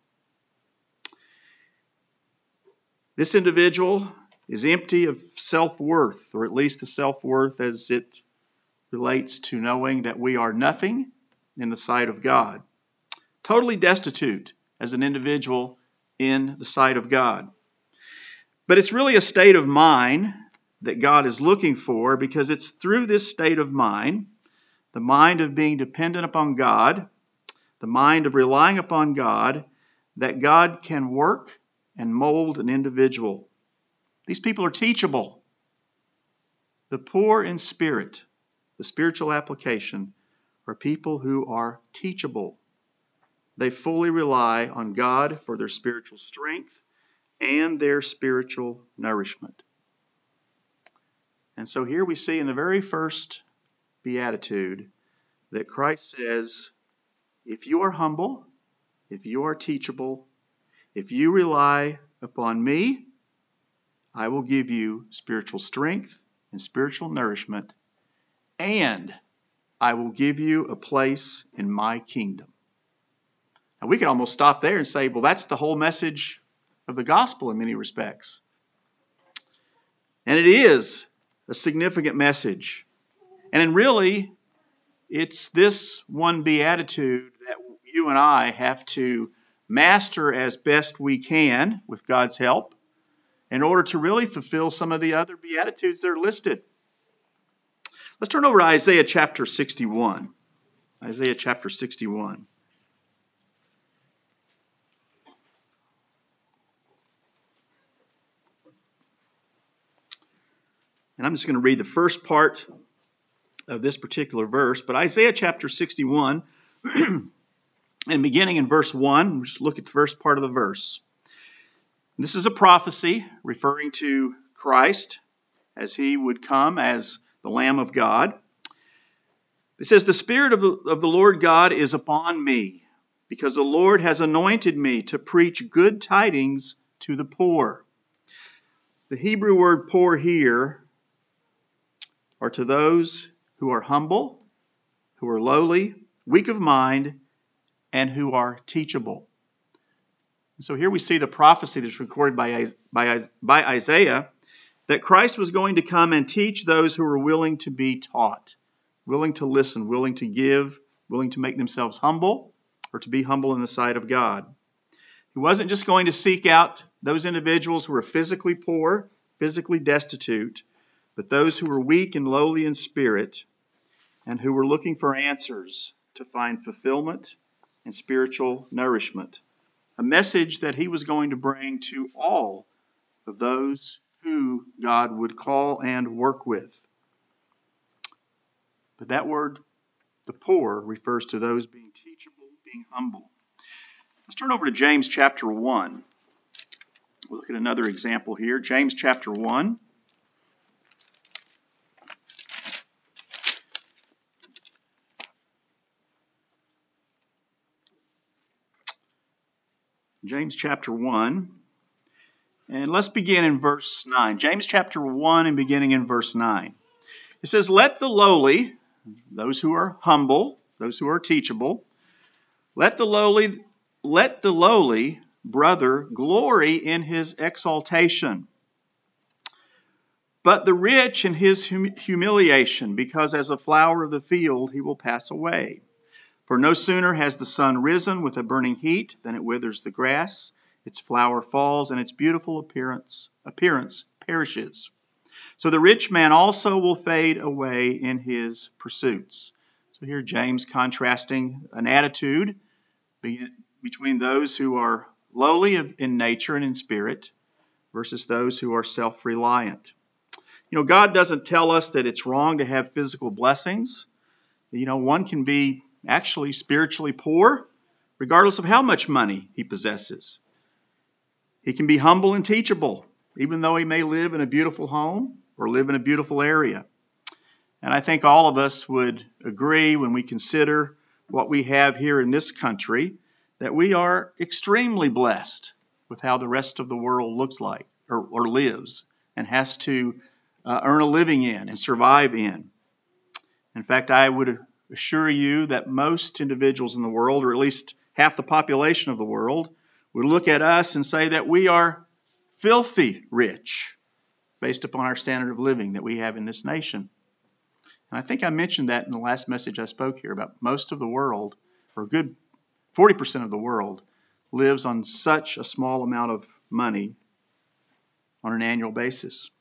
Speaker 1: This individual is empty of self-worth, or at least the self-worth as it relates to knowing that we are nothing in the sight of God. Totally destitute as an individual in the sight of God. But it's really a state of mind that God is looking for, because it's through this state of mind, the mind of being dependent upon God, the mind of relying upon God, that God can work and mold an individual. These people are teachable. The poor in spirit, the spiritual application, are people who are teachable. They fully rely on God for their spiritual strength and their spiritual nourishment. And so here we see in the very first beatitude that Christ says, if you are humble, if you are teachable, if you rely upon me, I will give you spiritual strength and spiritual nourishment, and I will give you a place in my kingdom. Now we could almost stop there and say, well, that's the whole message of the gospel in many respects. And it is a significant message. And really, it's this one beatitude that you and I have to master as best we can with God's help in order to really fulfill some of the other beatitudes that are listed. Let's turn over to Isaiah chapter 61. Isaiah chapter 61. And I'm just going to read the first part of this particular verse. But Isaiah chapter 61, and beginning in verse 1, we'll just look at the first part of the verse. This is a prophecy referring to Christ as he would come as the Lamb of God. It says, the Spirit of the Lord God is upon me, because the Lord has anointed me to preach good tidings to the poor. The Hebrew word poor here are to those who are humble, who are lowly, weak of mind, and who are teachable. And so here we see the prophecy that's recorded by Isaiah, that Christ was going to come and teach those who were willing to be taught, willing to listen, willing to give, willing to make themselves humble, or to be humble in the sight of God. He wasn't just going to seek out those individuals who were physically poor, physically destitute, but those who were weak and lowly in spirit and who were looking for answers to find fulfillment and spiritual nourishment. A message that he was going to bring to all of those who God would call and work with. But that word, the poor, refers to those being teachable, being humble. Let's turn over to James chapter 1. We'll look at another example here. James chapter 1. James chapter 1. And let's begin in verse 9. James chapter 1 and beginning in verse 9. It says, "Let the lowly," those who are humble, those who are teachable, let the lowly brother glory in his exaltation, but the rich in his humiliation, because as a flower of the field he will pass away. For no sooner has the sun risen with a burning heat than it withers the grass, its flower falls, and its beautiful appearance perishes. So the rich man also will fade away in his pursuits." So here James contrasting an attitude between those who are lowly in nature and in spirit versus those who are self-reliant. God doesn't tell us that it's wrong to have physical blessings. One can be actually spiritually poor regardless of how much money he possesses. He can be humble and teachable, even though he may live in a beautiful home or live in a beautiful area. And I think all of us would agree when we consider what we have here in this country that we are extremely blessed with how the rest of the world looks like or lives and has to earn a living in and survive in. In fact, I would assure you that most individuals in the world, or at least half the population of the world, would look at us and say that we are filthy rich based upon our standard of living that we have in this nation. And I think I mentioned that in the last message I spoke here about most of the world, or a good 40% of the world, lives on such a small amount of money on an annual basis.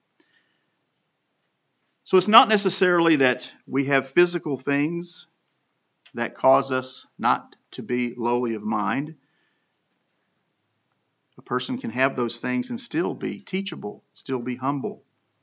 Speaker 1: So it's not necessarily that we have physical things that cause us not to be lowly of mind. A person can have those things and still be teachable, still be humble.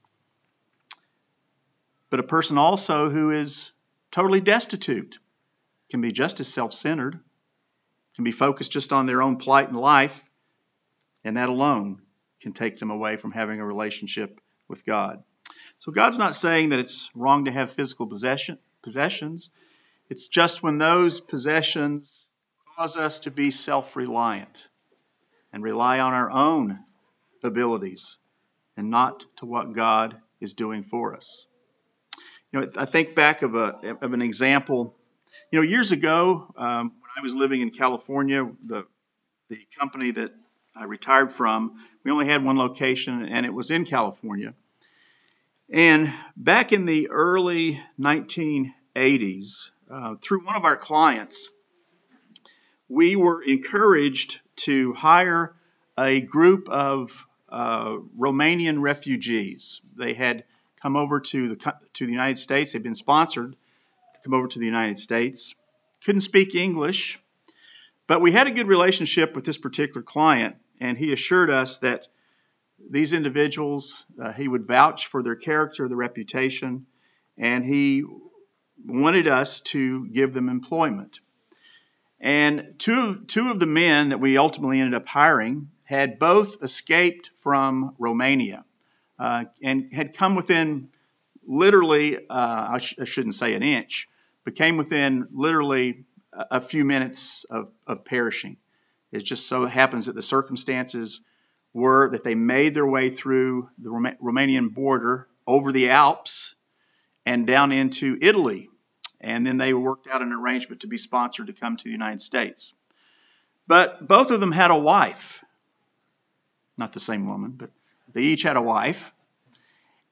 Speaker 1: But a person also who is totally destitute can be just as self-centered, can be focused just on their own plight in life, and that alone can take them away from having a relationship with God. So God's not saying that it's wrong to have physical possessions. It's just when those possessions cause us to be self-reliant and rely on our own abilities and not to what God is doing for us. I think back of an example. Years ago, when I was living in California, the company that I retired from, we only had one location, and it was in California. And back in the early 1980s, through one of our clients, we were encouraged to hire a group of Romanian refugees. They had come over to the United States. They'd been sponsored to come over to the United States. Couldn't speak English, but we had a good relationship with this particular client, and he assured us that these individuals, he would vouch for their character, their reputation, and he wanted us to give them employment. And two of the men that we ultimately ended up hiring had both escaped from Romania and had come within literally, I shouldn't say an inch, but came within literally a few minutes of perishing. It just so happens that the circumstances were that they made their way through the Romanian border over the Alps and down into Italy. And then they worked out an arrangement to be sponsored to come to the United States. But both of them had a wife. Not the same woman, but they each had a wife.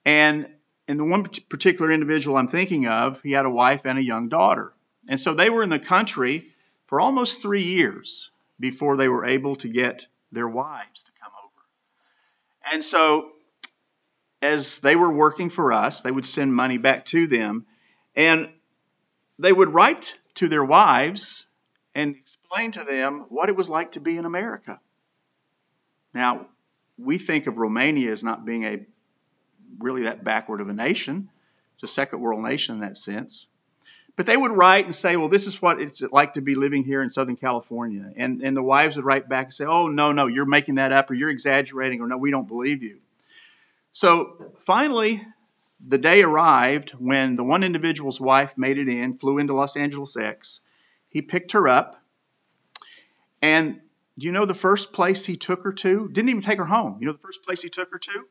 Speaker 1: And the one particular individual I'm thinking of, he had a wife and a young daughter. And so they were in the country for almost 3 years before they were able to get their wives to come over. And so as they were working for us, they would send money back to them, and they would write to their wives and explain to them what it was like to be in America. Now, we think of Romania as not being really that backward of a nation. It's a second world nation in that sense. But they would write and say, well, this is what it's like to be living here in Southern California. And the wives would write back and say, oh, no, you're making that up, or you're exaggerating, or no, we don't believe you. So finally, the day arrived when the one individual's wife made it in, flew into Los Angeles X. He picked her up. And do you know the first place he took her to? Didn't even take her home. You know the first place he took her to?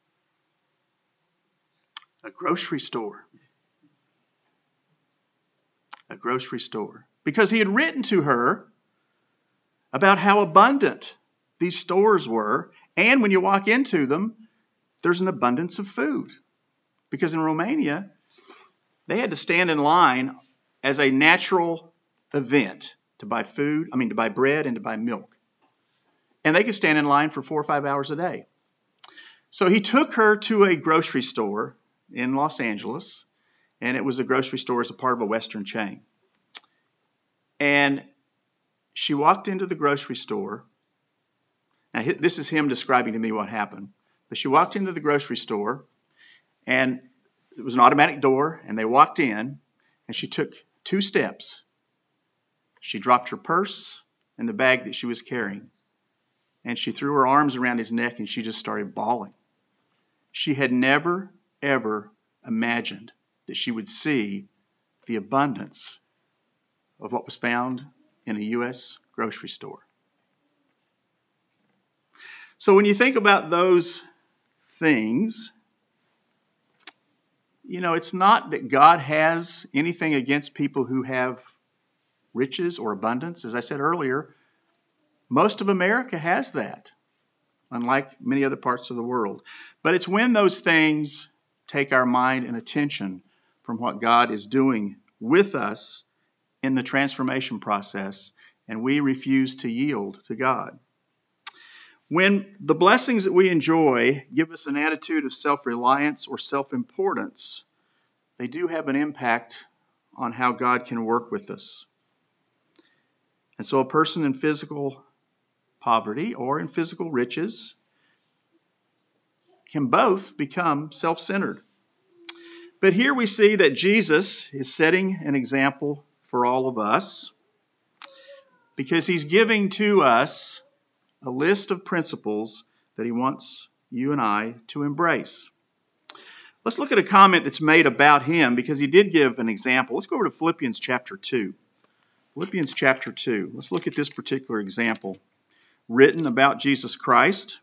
Speaker 1: A grocery store. A grocery store. Because he had written to her about how abundant these stores were. And when you walk into them, there's an abundance of food. Because in Romania, they had to stand in line as a natural event to buy to buy bread and to buy milk. And they could stand in line for 4 or 5 hours a day. So he took her to a grocery store in Los Angeles, and it was a grocery store as a part of a Western chain. And she walked into the grocery store. Now, this is him describing to me what happened. But she walked into the grocery store, and it was an automatic door, and they walked in, and she took 2 steps. She dropped her purse and the bag that she was carrying, and she threw her arms around his neck, and she just started bawling. She had never, ever imagined that she would see the abundance of what was found in a U.S. grocery store. So when you think about those things, it's not that God has anything against people who have riches or abundance. As I said earlier, most of America has that, unlike many other parts of the world. But it's when those things take our mind and attention from what God is doing with us in the transformation process, and we refuse to yield to God. When the blessings that we enjoy give us an attitude of self-reliance or self-importance, they do have an impact on how God can work with us. And so a person in physical poverty or in physical riches can both become self-centered. But here we see that Jesus is setting an example for all of us because he's giving to us a list of principles that he wants you and I to embrace. Let's look at a comment that's made about him because he did give an example. Let's go over to Philippians chapter 2. Philippians chapter 2. Let's look at this particular example written about Jesus Christ.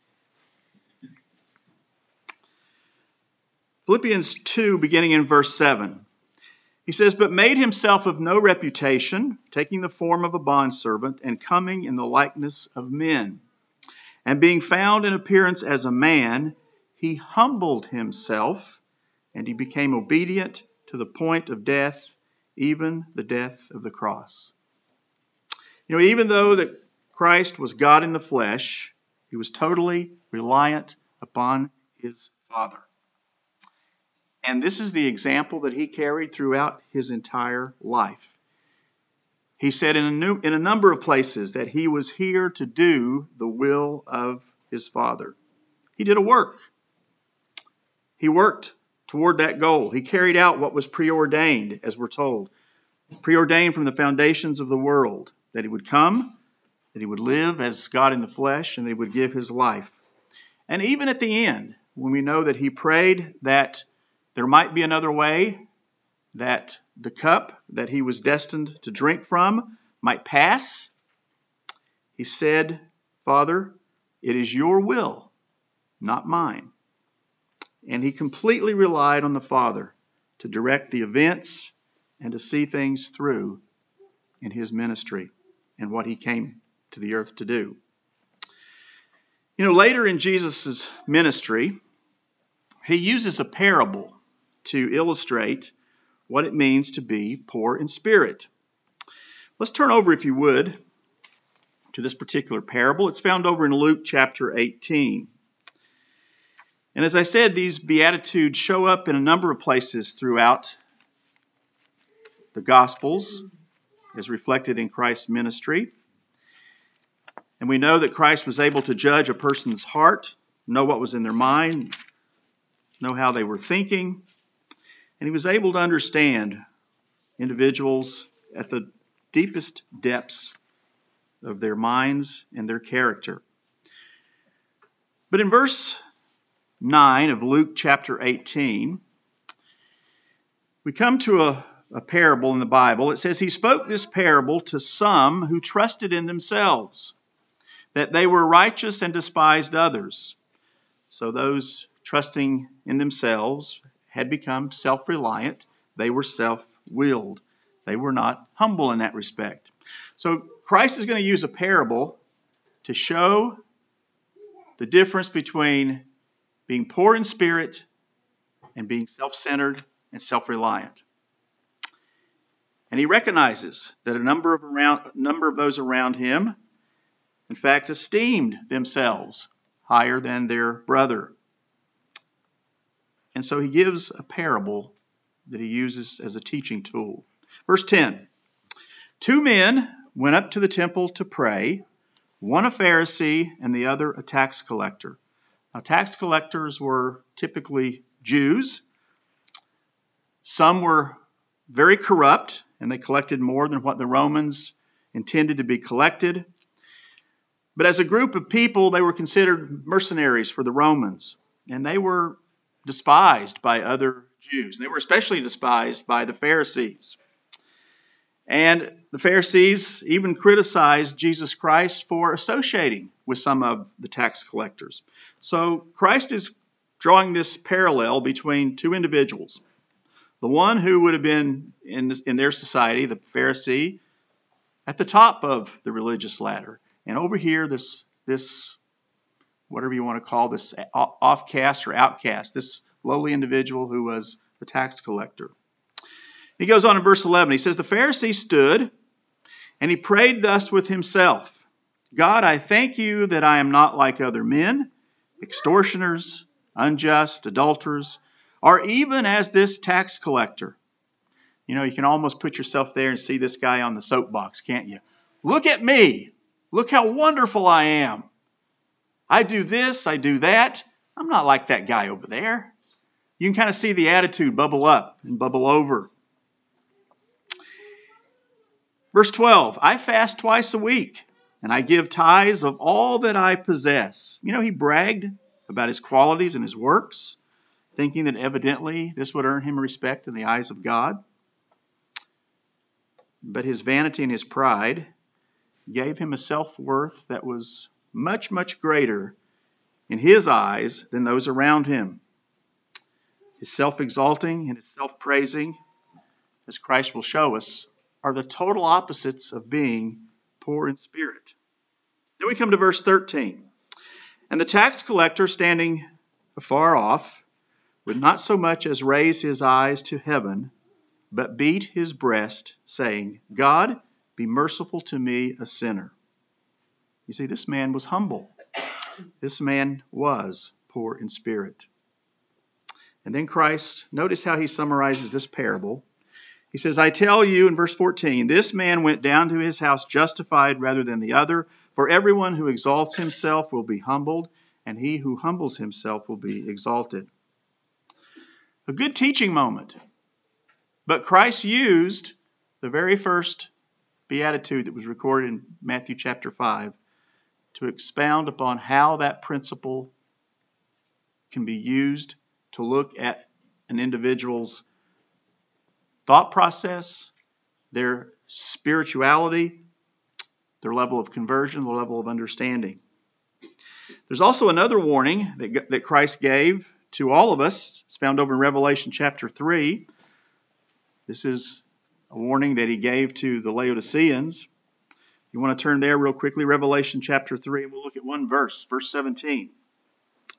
Speaker 1: Philippians 2, beginning in verse 7. He says, "But made himself of no reputation, taking the form of a bondservant, and coming in the likeness of men. And being found in appearance as a man, he humbled himself, and he became obedient to the point of death, even the death of the cross." Even though that Christ was God in the flesh, he was totally reliant upon his Father. And this is the example that he carried throughout his entire life. He said in a number of places that he was here to do the will of his Father. He did a work. He worked toward that goal. He carried out what was preordained, as we're told. Preordained from the foundations of the world, that he would come, that he would live as God in the flesh, and that he would give his life. And even at the end, when we know that he prayed that there might be another way, that the cup that he was destined to drink from might pass, he said, "Father, it is your will, not mine." And he completely relied on the Father to direct the events and to see things through in his ministry and what he came to the earth to do. Later in Jesus' ministry, he uses a parable to illustrate what it means to be poor in spirit. Let's turn over, if you would, to this particular parable. It's found over in Luke chapter 18. And as I said, these Beatitudes show up in a number of places throughout the Gospels, as reflected in Christ's ministry. And we know that Christ was able to judge a person's heart, know what was in their mind, know how they were thinking, and he was able to understand individuals at the deepest depths of their minds and their character. But in verse 9 of Luke chapter 18, we come to a parable in the Bible. It says, he spoke this parable to some who trusted in themselves, that they were righteous and despised others. So those trusting in themselves had become self-reliant. They were self-willed. They were not humble in that respect. So Christ is going to use a parable to show the difference between being poor in spirit and being self-centered and self-reliant. And he recognizes that a number of those around him, in fact, esteemed themselves higher than their brother. And so he gives a parable that he uses as a teaching tool. Verse 10, 2 men went up to the temple to pray, one a Pharisee and the other a tax collector. Now, tax collectors were typically Jews. Some were very corrupt, and they collected more than what the Romans intended to be collected. But as a group of people, they were considered mercenaries for the Romans, and they were despised by other Jews. They were especially despised by the Pharisees. And the Pharisees even criticized Jesus Christ for associating with some of the tax collectors. So Christ is drawing this parallel between two individuals. The one who would have been in their society, the Pharisee, at the top of the religious ladder. And over here, this whatever you want to call this offcast or outcast, this lowly individual who was the tax collector. He goes on in verse 11. He says, the Pharisee stood and he prayed thus with himself. God, I thank you that I am not like other men, extortioners, unjust, adulterers, or even as this tax collector. You know, you can almost put yourself there and see this guy on the soapbox, can't you? Look at me. Look how wonderful I am. I do this, I do that. I'm not like that guy over there. You can kind of see the attitude bubble up and bubble over. Verse 12, I fast twice a week, and I give tithes of all that I possess. You know, he bragged about his qualities and his works, thinking that evidently this would earn him respect in the eyes of God. But his vanity and his pride gave him a self-worth that was much, much greater in his eyes than those around him. His self-exalting and his self-praising, as Christ will show us, are the total opposites of being poor in spirit. Then we come to verse 13. And the tax collector, standing afar off, would not so much as raise his eyes to heaven, but beat his breast, saying, God, be merciful to me, a sinner. You see, this man was humble. This man was poor in spirit. And then Christ, notice how he summarizes this parable. He says, I tell you in verse 14, this man went down to his house justified rather than the other. For everyone who exalts himself will be humbled, and he who humbles himself will be exalted. A good teaching moment. But Christ used the very first beatitude that was recorded in Matthew chapter 5 to expound upon how that principle can be used to look at an individual's thought process, their spirituality, their level of conversion, their level of understanding. There's also another warning that Christ gave to all of us. It's found over in Revelation chapter 3. This is a warning that he gave to the Laodiceans. You want to turn there real quickly, Revelation chapter 3, and we'll look at one verse, verse 17.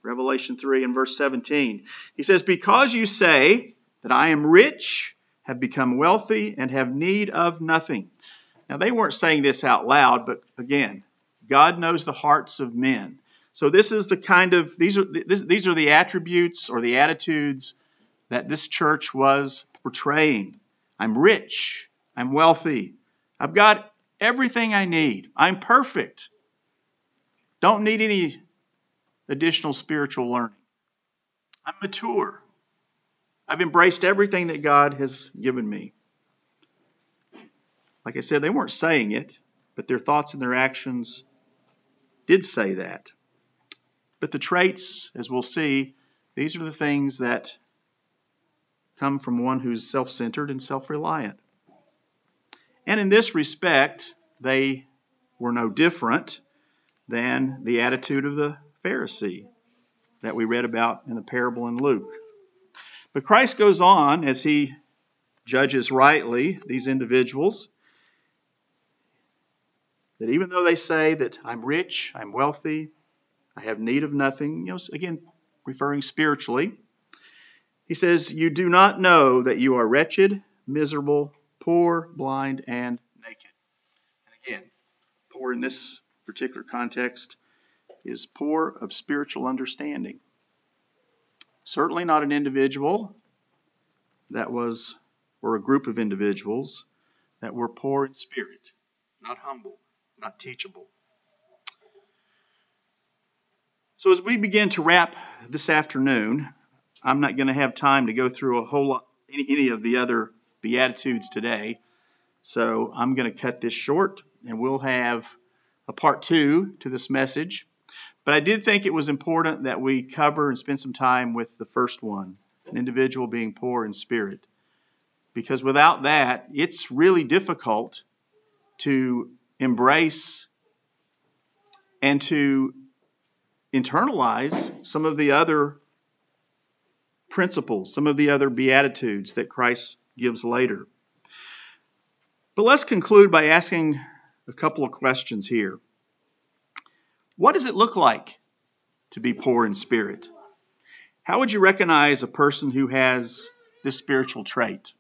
Speaker 1: Revelation 3 and verse 17. He says, because you say that I am rich, have become wealthy, and have need of nothing. Now, they weren't saying this out loud, but again, God knows the hearts of men. So this is the kind of, these are the attributes or the attitudes that this church was portraying. I'm rich. I'm wealthy. I've got everything I need. I'm perfect. Don't need any additional spiritual learning. I'm mature. I've embraced everything that God has given me. Like I said, they weren't saying it, but their thoughts and their actions did say that. But the traits, as we'll see, these are the things that come from one who's self-centered and self-reliant. And in this respect, they were no different than the attitude of the Pharisee that we read about in the parable in Luke. But Christ goes on as he judges rightly these individuals, that even though they say that I'm rich, I'm wealthy, I have need of nothing, again, referring spiritually, he says, you do not know that you are wretched, miserable, poor, blind, and naked. And again, poor in this particular context is poor of spiritual understanding. Certainly not an individual that was, or a group of individuals that were poor in spirit, not humble, not teachable. So as we begin to wrap this afternoon, I'm not going to have time to go through a whole lot, any of the other Beatitudes today. So I'm going to cut this short, and we'll have a part 2 to this message. But I did think it was important that we cover and spend some time with the first one, an individual being poor in spirit. Because without that, it's really difficult to embrace and to internalize some of the other principles, some of the other Beatitudes that Christ gives later. But let's conclude by asking a couple of questions here. What does it look like to be poor in spirit? How would you recognize a person who has this spiritual trait?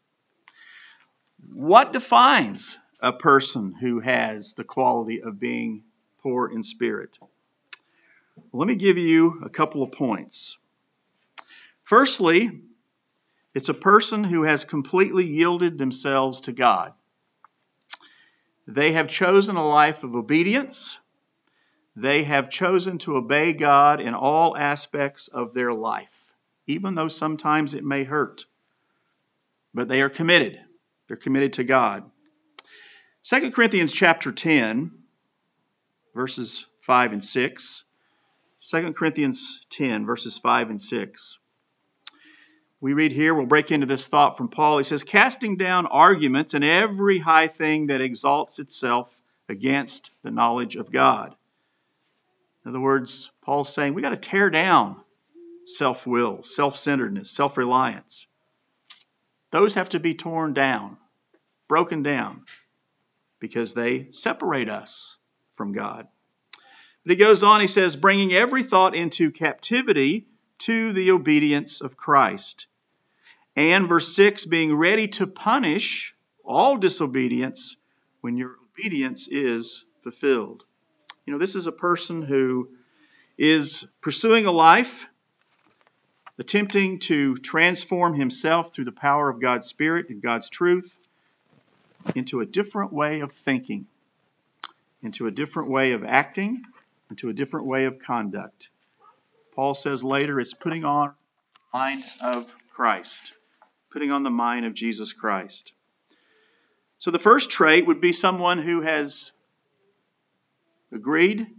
Speaker 1: What defines a person who has the quality of being poor in spirit? Well, let me give you a couple of points. Firstly, it's a person who has completely yielded themselves to God. They have chosen a life of obedience. They have chosen to obey God in all aspects of their life, even though sometimes it may hurt. But they are committed. They're committed to God. 2 Corinthians chapter 10, verses 5 and 6. 2 Corinthians 10, verses 5 and 6. We read here, we'll break into this thought from Paul. He says, casting down arguments and every high thing that exalts itself against the knowledge of God. In other words, Paul's saying we got to tear down self-will, self-centeredness, self-reliance. Those have to be torn down, broken down, because they separate us from God. But he goes on, he says, bringing every thought into captivity to the obedience of Christ. And verse 6, being ready to punish all disobedience when your obedience is fulfilled. This is a person who is pursuing a life, attempting to transform himself through the power of God's Spirit and God's truth into a different way of thinking, into a different way of acting, into a different way of conduct. Paul says later it's putting on the mind of Christ, putting on the mind of Jesus Christ. So the first trait would be someone who has agreed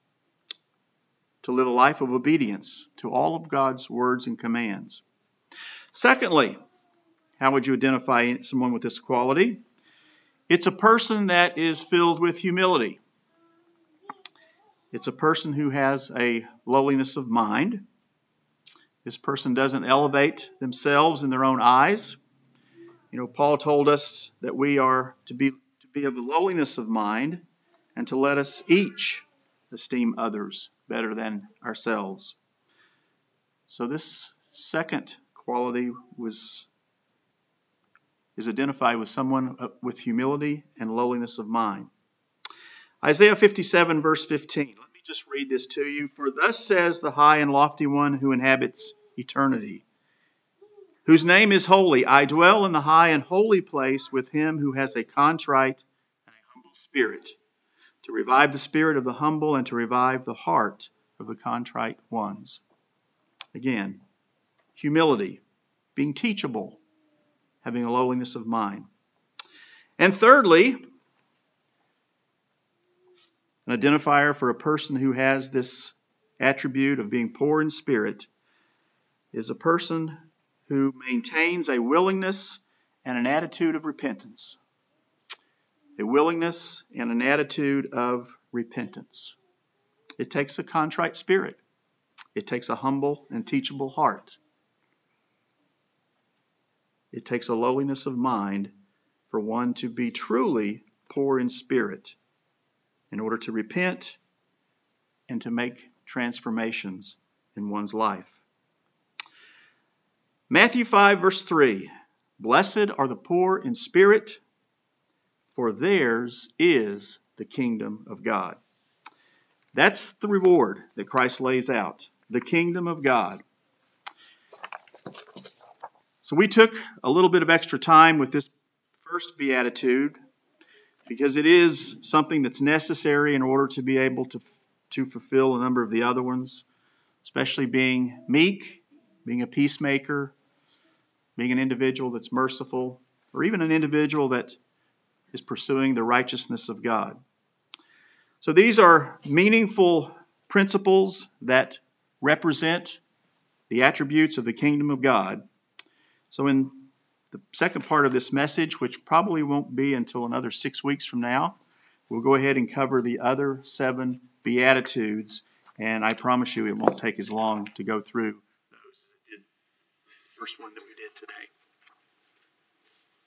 Speaker 1: to live a life of obedience to all of God's words and commands. Secondly, how would you identify someone with this quality? It's a person that is filled with humility. It's a person who has a lowliness of mind. This person doesn't elevate themselves in their own eyes. Paul told us that we are to be of a lowliness of mind and to let us each esteem others better than ourselves. So this second quality is identified with someone with humility and lowliness of mind. Isaiah 57 verse 15. Let me just read this to you. For thus says the high and lofty one who inhabits eternity, whose name is holy. I dwell in the high and holy place with him who has a contrite and a humble spirit, to revive the spirit of the humble and to revive the heart of the contrite ones. Again, humility, being teachable, having a lowliness of mind. And thirdly, an identifier for a person who has this attribute of being poor in spirit is a person who maintains a willingness and an attitude of repentance. A willingness and an attitude of repentance. It takes a contrite spirit. It takes a humble and teachable heart. It takes a lowliness of mind for one to be truly poor in spirit in order to repent and to make transformations in one's life. Matthew 5 verse 3. Blessed are the poor in spirit, for theirs is the kingdom of God. That's the reward that Christ lays out. The kingdom of God. So we took a little bit of extra time with this first beatitude because it is something that's necessary in order to be able to fulfill a number of the other ones, especially being meek, being a peacemaker, being an individual that's merciful, or even an individual that is pursuing the righteousness of God. So these are meaningful principles that represent the attributes of the kingdom of God. So in the second part of this message, which probably won't be until another 6 weeks from now, we'll go ahead and cover the other 7 Beatitudes, and I promise you it won't take as long to go through those as it did the first one that we did today.